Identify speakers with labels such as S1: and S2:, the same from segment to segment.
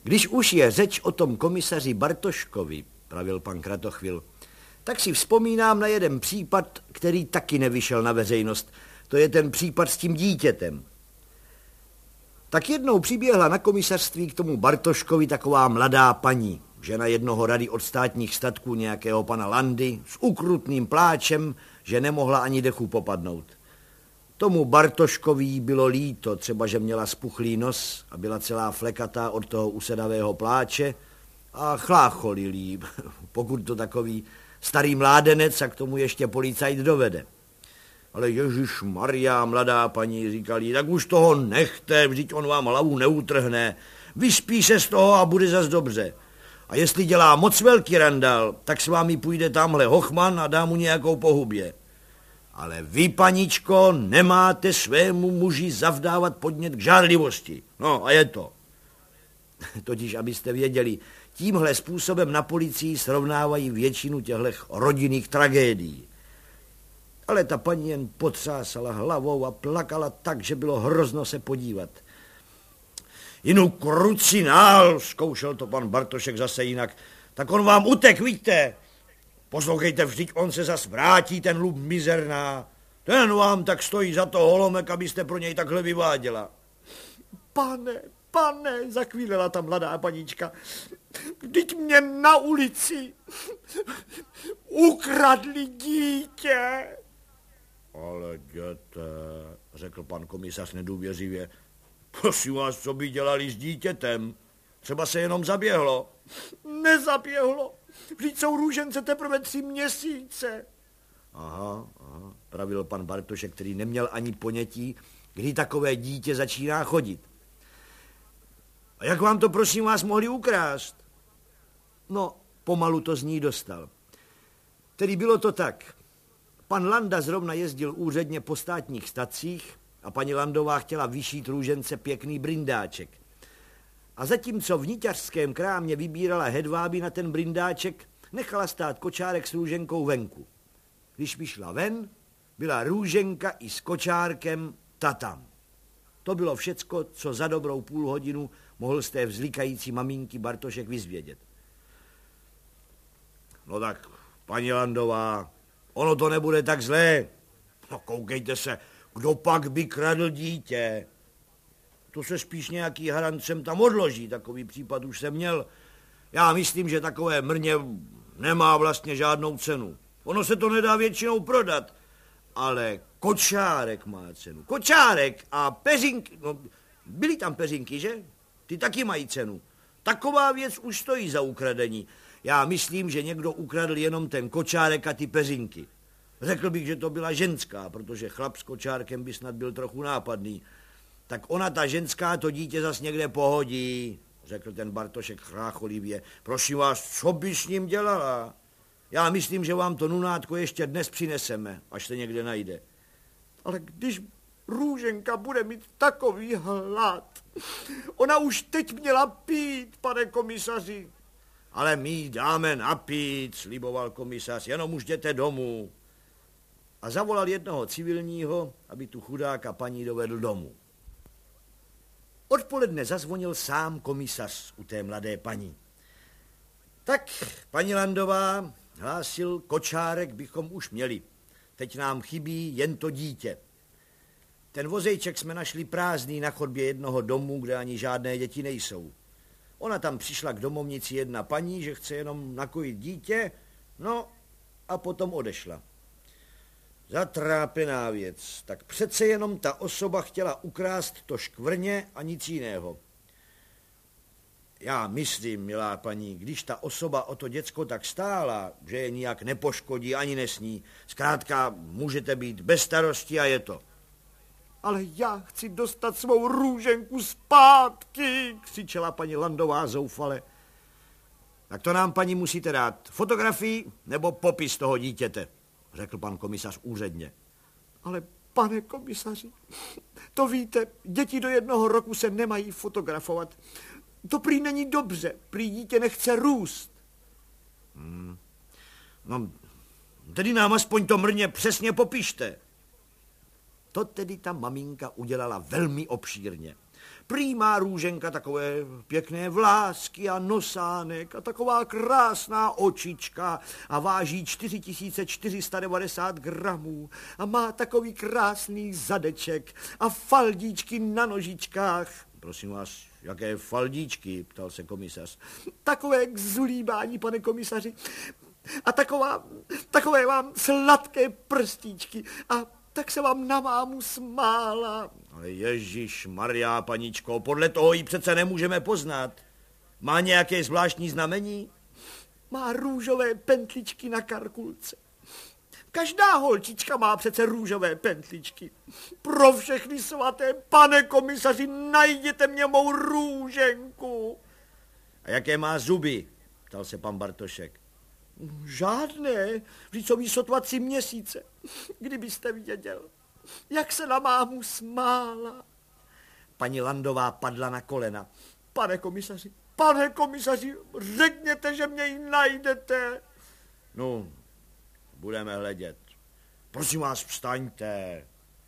S1: Když už je řeč o tom komisaři Bartoškovi, pravil pan Kratochvil, tak si vzpomínám na jeden případ, který taky nevyšel na veřejnost. To je ten případ s tím dítětem. Tak jednou přiběhla na komisařství k tomu Bartoškovi taková mladá paní, žena jednoho rady od státních statků nějakého pana Landy, s ukrutným pláčem, že nemohla ani dechu popadnout. Tomu Bartoškovi bylo líto, třeba že měla spuchlý nos a byla celá flekatá od toho usedavého pláče a chlácholil jí, pokud to takový starý mládenec a k tomu ještě policajt dovede. Ale ježišmarja, mladá paní, říkali, tak už toho nechte, vždyť on vám hlavu neutrhne, vyspí se z toho a bude zas dobře. A jestli dělá moc velký randál, tak s vámi půjde tamhle hochman a dá mu nějakou pohubě. Ale vy, paničko, nemáte svému muži zavdávat podnět k žárlivosti. No a je to. Totiž, abyste věděli, tímhle způsobem na policii srovnávají většinu těchto rodinných tragédií. Ale ta paní jen potřásala hlavou a plakala tak, že bylo hrozno se podívat. Jinu krucinál, zkoušel to pan Bartošek zase jinak, tak on vám utek, vidíte. Poslouchejte, vždyť on se zas vrátí, ten lup mizerná. Ten vám tak stojí za to holomek, abyste pro něj takhle vyváděla.
S2: Pane, zakvílela ta mladá panička, vždyť mě na ulici ukradli dítě.
S1: Ale děte, řekl pan komisař nedůvěřivě, prosím vás, co by dělali s dítětem? Třeba se jenom zaběhlo.
S2: Nezaběhlo, vždyť jsou růžence teprve 3 měsíce.
S1: Aha, pravil pan Bartošek, který neměl ani ponětí, kdy takové dítě začíná chodit. A jak vám to, prosím vás, mohli ukrást? No, pomalu to z ní dostal. Tedy bylo to tak. Pan Landa zrovna jezdil úředně po státních stacích a paní Landová chtěla vyšít růžence pěkný brindáček. A zatímco v niťařském krámě vybírala hedváby na ten brindáček, nechala stát kočárek s růženkou venku. Když vyšla ven, byla růženka i s kočárkem tatam. To bylo všecko, co za dobrou půl hodinu mohl z té vzlikající maminky Bartošek vyzvědět. No tak, paní Landová, ono to nebude tak zlé. No koukejte se, kdo pak by kradl dítě? To se spíš nějaký harancem tam odloží, takový případ už jsem měl. Já myslím, že takové mrně nemá vlastně žádnou cenu. Ono se to nedá většinou prodat, ale kočárek má cenu. Kočárek a peřinky, no byly tam peřinky, že? Ty taky mají cenu. Taková věc už stojí za ukradení. Já myslím, že někdo ukradl jenom ten kočárek a ty peřinky. Řekl bych, že to byla ženská, protože chlap s kočárkem by snad byl trochu nápadný. Tak ona, ta ženská, to dítě zas někde pohodí, řekl ten Bartošek chrácholivě. Prosím vás, co by s ním dělala? Já myslím, že vám to nunátko ještě dnes přineseme, až se někde najde.
S2: Ale když růženka bude mít takový hlad, ona už teď měla pít, pane komisaři.
S1: Ale my jí dáme napít, sliboval komisař, jenom už jděte domů. A zavolal jednoho civilního, aby tu chudáka paní dovedl domů. Odpoledne zazvonil sám komisař u té mladé paní. Tak, paní Landová, hlásil, kočárek bychom už měli. Teď nám chybí jen to dítě. Ten vozejček jsme našli prázdný na chodbě jednoho domu, kde ani žádné děti nejsou. Ona tam přišla k domovnici jedna paní, že chce jenom nakojit dítě, no a potom odešla. Zatrápená věc, tak přece jenom ta osoba chtěla ukrást to škvrně a nic jiného. Já myslím, milá paní, když ta osoba o to děcko tak stála, že je nijak nepoškodí ani nesní, zkrátka můžete být bez starosti a je to.
S2: Ale já chci dostat svou růženku zpátky, křičela paní Landová zoufale.
S1: Tak to nám, paní, musíte dát fotografii nebo popis toho dítěte, řekl pan komisař úředně.
S2: Ale pane komisaři, to víte, děti do 1 roku se nemají fotografovat. To prý není dobře, prý dítě nechce růst.
S1: No, tedy nám aspoň to mrně přesně popište. To tedy ta maminka udělala velmi obšírně. Prý má Růženka takové pěkné vlásky a nosánek a taková krásná očička a váží 4490 gramů a má takový krásný zadeček a faldíčky na nožičkách. Prosím vás, jaké faldíčky, ptal se komisař.
S2: Takové k zulíbání, pane komisaři. A takové vám sladké prstíčky a tak se vám na mámu smála.
S1: Ale Ježíš Maria, paničko, podle toho ji přece nemůžeme poznat. Má nějaké zvláštní znamení?
S2: Má růžové pentličky na karkulce. Každá holčička má přece růžové pentličky. Pro všechny svaté, pane komisaři, najděte mě mou Růženku.
S1: A jaké má zuby? Ptal se pan Bartošek.
S2: Žádné, vždyť jsou jí sotva 3 měsíce. Kdybyste věděl, jak se na mámu smála.
S1: Paní Landová padla na kolena.
S2: Pane komisaři, řekněte, že mě ji najdete.
S1: No, budeme hledět. Prosím vás, vstaňte.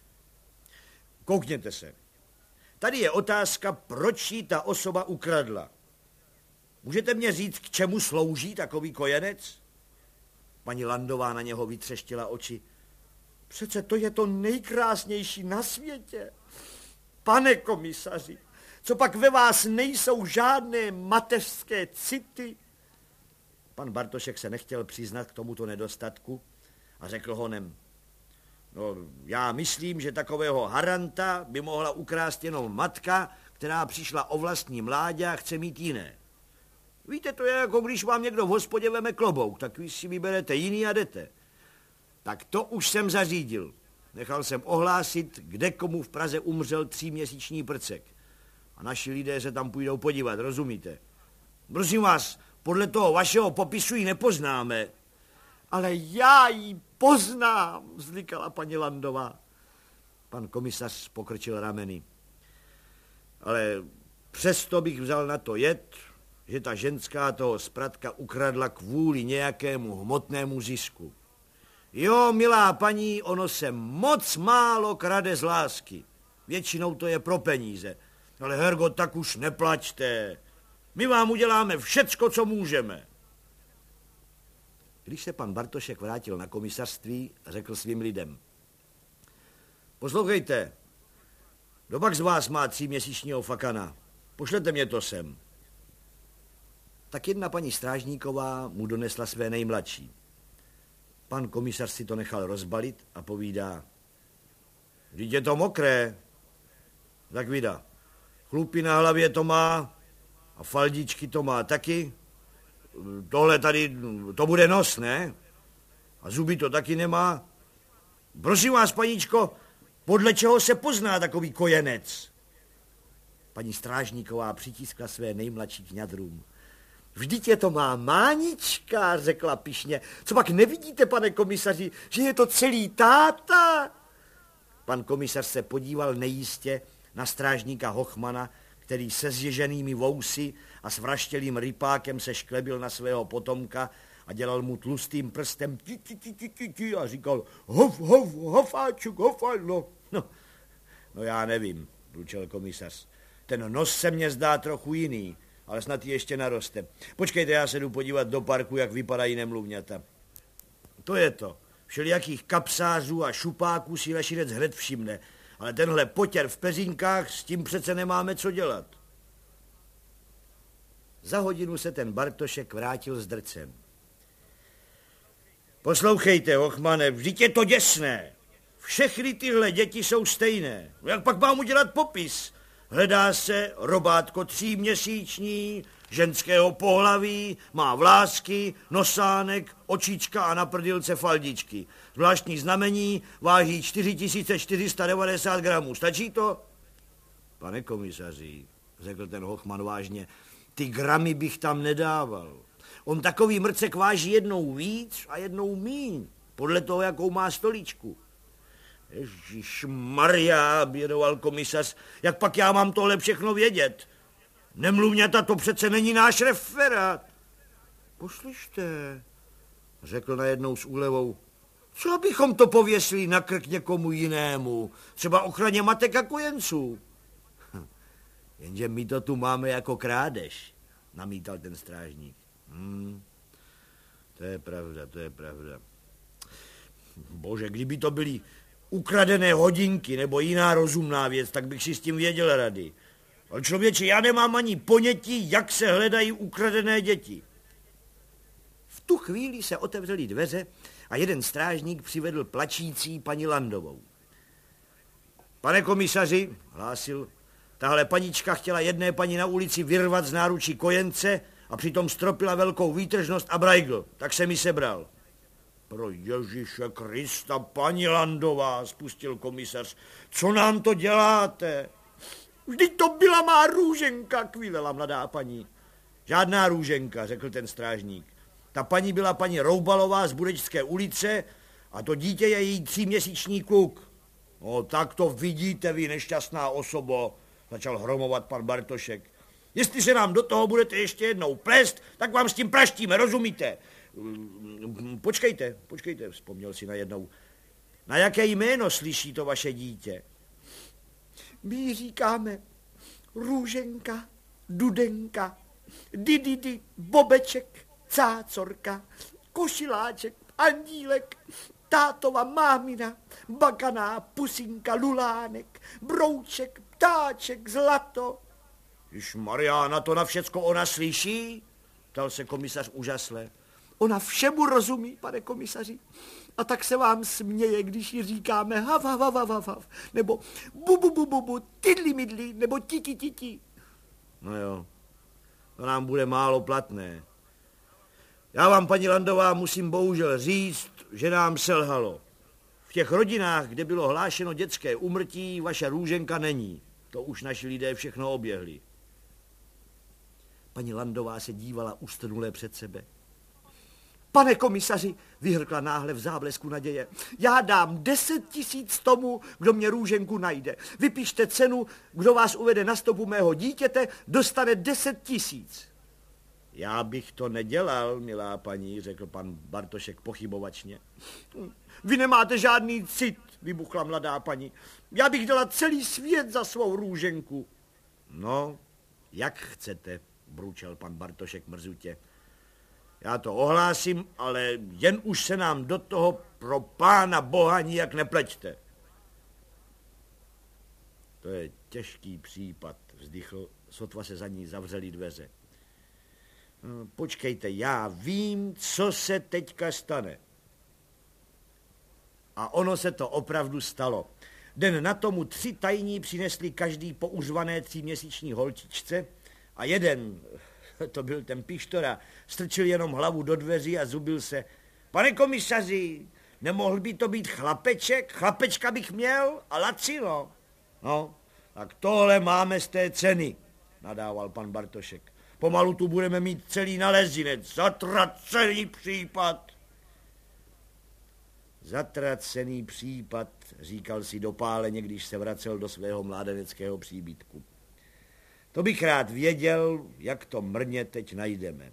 S1: Koukněte se. Tady je otázka, proč jí ta osoba ukradla. Můžete mě říct, k čemu slouží takový kojenec? Paní Landová na něho vytřeštila oči.
S2: Přece to je to nejkrásnější na světě. Pane komisaři, co pak ve vás nejsou žádné mateřské city?
S1: Pan Bartošek se nechtěl přiznat k tomuto nedostatku a řekl honem. No, já myslím, že takového haranta by mohla ukrást jenom matka, která přišla o vlastní mládě a chce mít jiné. Víte, to je jako když vám někdo v hospodě veme klobouk, tak vy si vyberete jiný a jdete. Tak to už jsem zařídil. Nechal jsem ohlásit, kde komu v Praze umřel 3měsíční prcek. A naši lidé se tam půjdou podívat, rozumíte? Prosím vás, podle toho vašeho popisu ji nepoznáme.
S2: Ale já ji poznám, vzlikala paní Landová.
S1: Pan komisař pokrčil rameny. Ale přesto bych vzal na to jed, že ta ženská toho spratka ukradla kvůli nějakému hmotnému zisku. Jo, milá paní, ono se moc málo krade z lásky. Většinou to je pro peníze. Ale Hergo, tak už neplačte. My vám uděláme všecko, co můžeme. Když se pan Bartošek vrátil na komisařství, řekl svým lidem. Poslouchejte, kdopak z vás má 3měsíčního fakana? Pošlete mě to sem. Tak jedna paní Strážníková mu donesla své nejmladší. Pan komisař si to nechal rozbalit a povídá. Vždyť je to mokré. Tak vida. Chlupy na hlavě to má a faldičky to má taky. Tohle tady, to bude nos, ne? A zuby to taky nemá. Prosím vás, paníčko, podle čeho se pozná takový kojenec? Paní Strážníková přitiskla své nejmladší k ňadrům.
S2: Vždyť je to má Mánička, řekla pyšně. Co pak nevidíte, pane komisaři, že je to celý táta?
S1: Pan komisař se podíval nejistě na strážníka Hochmana, který se zježenými vousy a s vraštělým rypákem se šklebil na svého potomka a dělal mu tlustým prstem a říkal hofáčuk, hofáčuk. No já nevím, ručel komisař. Ten nos se mně zdá trochu jiný, ale snad ještě naroste. Počkejte, já se jdu podívat do parku, jak vypadají nemluvňata. To je to. Všelijakých kapsářů a šupáků si Lešinec hned všimne, ale tenhle potěr v peřínkách, s tím přece nemáme co dělat. Za hodinu se ten Bartošek vrátil s drcem. Poslouchejte, Hochmane, vždyť je to děsné. Všechny tyhle děti jsou stejné. Jak pak mám udělat popis? Hledá se robátko 3měsíční, ženského pohlaví, má vlásky, nosánek, očička a na prdilce faldičky. Zvláštní znamení, váží 4490 gramů. Stačí to? Pane komisaři, řekl ten Hochman vážně, ty gramy bych tam nedával. On takový mrcek váží jednou víc a jednou míň, podle toho, jakou má stoličku. Ježišmarja, bědoval komisař, jak pak já mám tohle všechno vědět? Nemluvňata, to přece není náš referát. Poslyšte, řekl najednou s úlevou, co bychom to pověsili na krk někomu jinému, třeba ochraně matek a kojenců? Jenže my to tu máme jako krádež, namítal ten strážník. To je pravda. Bože, kdyby to byly ukradené hodinky nebo jiná rozumná věc, tak bych si s tím věděl rady. Ale člověče, já nemám ani ponětí, jak se hledají ukradené děti. V tu chvíli se otevřely dveře a jeden strážník přivedl plačící paní Landovou. Pane komisaři, hlásil, tahle panička chtěla jedné paní na ulici vyrvat z náručí kojence a přitom stropila velkou výtržnost a brajgl, tak se mi sebral. Pro Ježíše Krista, paní Landová, spustil komisař, co nám to děláte?
S2: Vždyť to byla má růženka, kvílela mladá paní.
S1: Žádná růženka, řekl ten strážník. Ta paní byla paní Roubalová z Budečské ulice a to dítě je její 3měsíční kluk. No tak to vidíte vy, nešťastná osobo, začal hromovat pan Bartošek. Jestli se nám do toho budete ještě jednou plést, tak vám s tím praštíme, rozumíte? Počkejte, vzpomněl si najednou. Na jaké jméno slyší to vaše dítě?
S2: My říkáme Růženka, Dudenka, Dididi, Bobeček, Cácorka, Košiláček, Andílek, tátova mámina, Bakaná, Pusinka, Lulánek, Brouček, Ptáček, Zlato.
S1: Ježmarja, na to na všecko ona slyší? Ptal se komisař úžasle.
S2: Ona všemu rozumí, pane komisaři. A tak se vám směje, když ji říkáme hav, hav, hav, hav, hav, nebo bu, bu, bu, bu, bu, tidli, midli, nebo titi, titi.
S1: No jo, to nám bude málo platné. Já vám, paní Landová, musím bohužel říct, že nám selhalo. V těch rodinách, kde bylo hlášeno dětské úmrtí, vaše Růženka není. To už naši lidé všechno oběhli. Paní Landová se dívala ustrnule před sebe.
S2: Pane komisaři, vyhrkla náhle v záblesku naděje, já dám 10 000 tomu, kdo mě Růženku najde. Vypište cenu, kdo vás uvede na stopu mého dítěte, dostane 10 000.
S1: Já bych to nedělal, milá paní, řekl pan Bartošek pochybovačně.
S2: Vy nemáte žádný cit, vybuchla mladá paní. Já bych dala celý svět za svou Růženku.
S1: No, jak chcete, bručel pan Bartošek mrzutě. Já to ohlásím, ale jen už se nám do toho pro pána boha nijak nepleťte. To je těžký případ, vzdychl, sotva se za ní zavřely dveře. No, počkejte, já vím, co se teďka stane. A ono se to opravdu stalo. Den na tomu 3 tajní přinesli každý po uřvané 3měsíční holčičce a jeden, to byl ten Pištora, strčil jenom hlavu do dveří a zubil se. Pane komisaři, nemohl by to být chlapeček? Chlapečka bych měl a lacino. No, tak tohle máme z té ceny, nadával pan Bartošek. Pomalu tu budeme mít celý nalezinec. Zatracený případ. Zatracený případ, říkal si dopáleně, když se vracel do svého mládeneckého příbytku. To bych rád věděl, jak to mrně teď najdeme.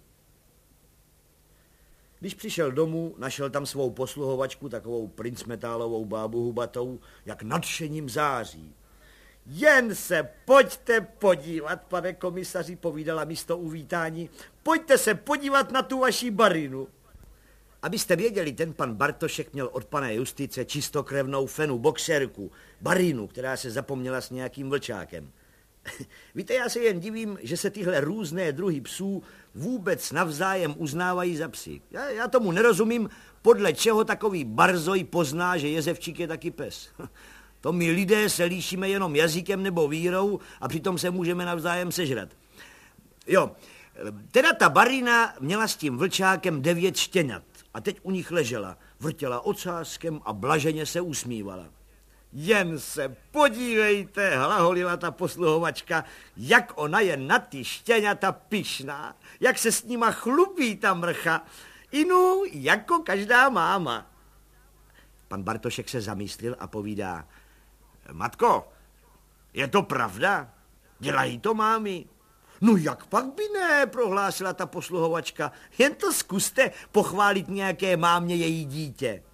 S1: Když přišel domů, našel tam svou posluhovačku, takovou princmetálovou bábu hubatou, jak nadšením září.
S2: Jen se pojďte podívat, pane komisaři, povídala místo uvítání. Pojďte se podívat na tu vaši barinu.
S1: Abyste věděli, ten pan Bartošek měl od pana Justice čistokrevnou fenu boxerku, barinu, která se zapomněla s nějakým vlčákem. Víte, já se jen divím, že se tyhle různé druhy psů vůbec navzájem uznávají za psy. Já tomu nerozumím, podle čeho takový barzoj pozná, že jezevčík je taky pes. To my lidé se líšíme jenom jazykem nebo vírou a přitom se můžeme navzájem sežrat. Jo, teda ta barina měla s tím vlčákem 9 štěňat a teď u nich ležela, vrtěla ocáskem a blaženě se usmívala.
S2: Jen se podívejte, hlaholila ta posluhovačka, jak ona je na ty štěňata pyšná, jak se s nima chlubí ta mrcha, inu jako každá máma.
S1: Pan Bartošek se zamyslil a povídá, matko, je to pravda? Dělají to mámy?
S2: No jak pak by ne, prohlásila ta posluhovačka, jen to zkuste pochválit nějaké mámě její dítě.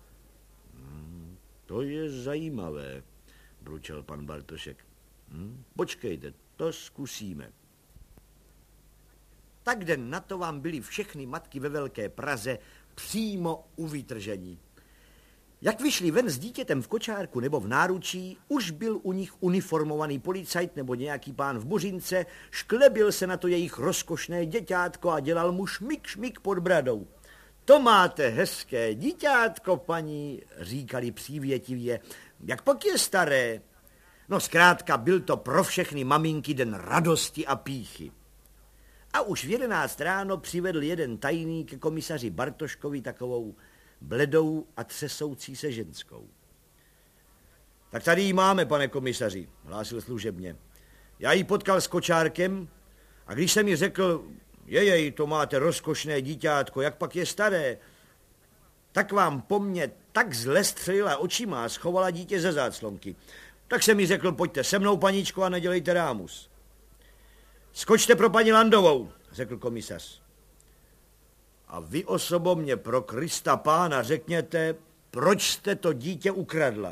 S1: To je zajímavé, bručel pan Bartošek. Počkejte, To zkusíme. Tak den na to vám byly všechny matky ve Velké Praze přímo u vytržení. Jak vyšli ven s dítětem v kočárku nebo v náručí, už byl u nich uniformovaný policajt nebo nějaký pán v buřince, šklebil se na to jejich rozkošné děťátko a dělal mu šmik pod bradou. To máte hezké díťátko, paní, říkali přívětivě, jak pak je staré. No zkrátka byl to pro všechny maminky den radosti a pýchy. A už v 11 ráno přivedl jeden tajný ke komisaři Bartoškovi takovou bledou a třesoucí se ženskou. Tak tady ji máme, pane komisaři, hlásil služebně. Já ji potkal s kočárkem a když jsem mi řekl, jejej, to máte rozkošné díťátko, jak pak je staré, tak vám po mně tak zle střelila očima a schovala dítě ze záclonky. Tak jsem mi řekl, pojďte se mnou, paníčko, a nedělejte rámus. Skočte pro paní Landovou, řekl komisař. A vy osobně pro Krista pána řekněte, proč jste to dítě ukradla.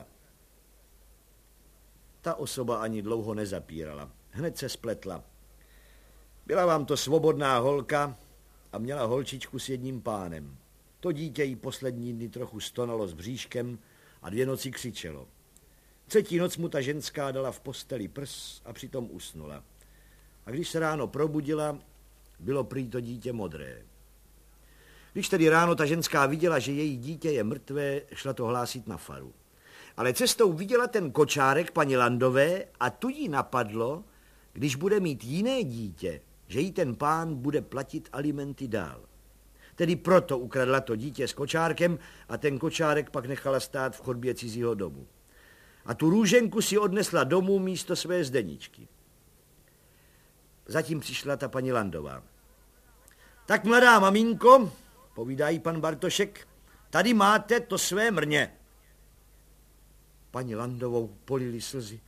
S1: Ta osoba ani dlouho nezapírala. Hned se spletla. Byla vám to svobodná holka a měla holčičku s jedním pánem. To dítě jí poslední dny trochu stonalo s bříškem a 2 noci křičelo. 3. noc mu ta ženská dala v posteli prs a přitom usnula. A když se ráno probudila, bylo prý to dítě modré. Když tedy ráno ta ženská viděla, že její dítě je mrtvé, šla to hlásit na faru. Ale cestou viděla ten kočárek paní Landové a tu jí napadlo, když bude mít jiné dítě, že jí ten pán bude platit alimenty dál. Tedy proto ukradla to dítě s kočárkem a ten kočárek pak nechala stát v chodbě cizího domu. A tu růženku si odnesla domů místo své Zdeničky. Zatím přišla ta paní Landová. Tak mladá maminko, povídá jí pan Bartošek, tady máte to své mrně. Paní Landovou polily slzy.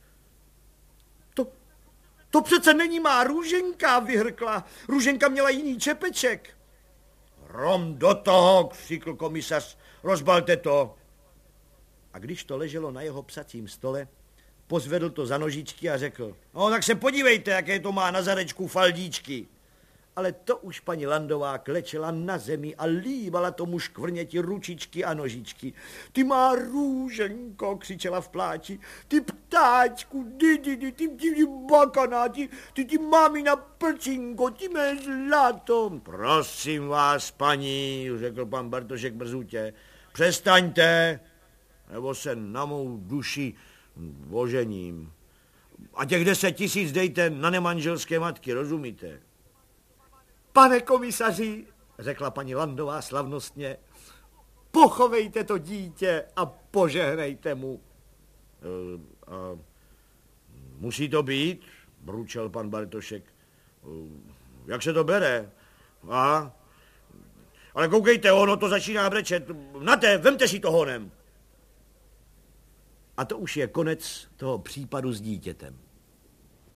S1: To přece není má růženka, vyhrkla. Růženka měla jiný čepeček. Rom do toho, křikl komisař, rozbalte to. A když to leželo na jeho psacím stole, pozvedl to za nožičky a řekl, no tak se podívejte, jaké to má na zadečku faldíčky. Ale to už paní Landová klečela na zemi a líbala tomu škvrněti ručičky a nožičky. Ty má růženko, křičela v pláči, ty ptáčku, ty bakana, ty mámina prčinko, ty mé zlato. Prosím vás, paní, řekl pan Bartošek brzutě, přestaňte, nebo se na mou duši ožením. A těch 10 000 dejte na nemanželské matky, rozumíte? Pane komisaři, řekla paní Landová slavnostně, pochovejte to dítě a požehnejte mu. Musí to být, bručel pan Bartošek. Jak se to bere? Ale koukejte, ono to začíná brečet. Nate, vemte si to honem. A to už je konec toho případu s dítětem.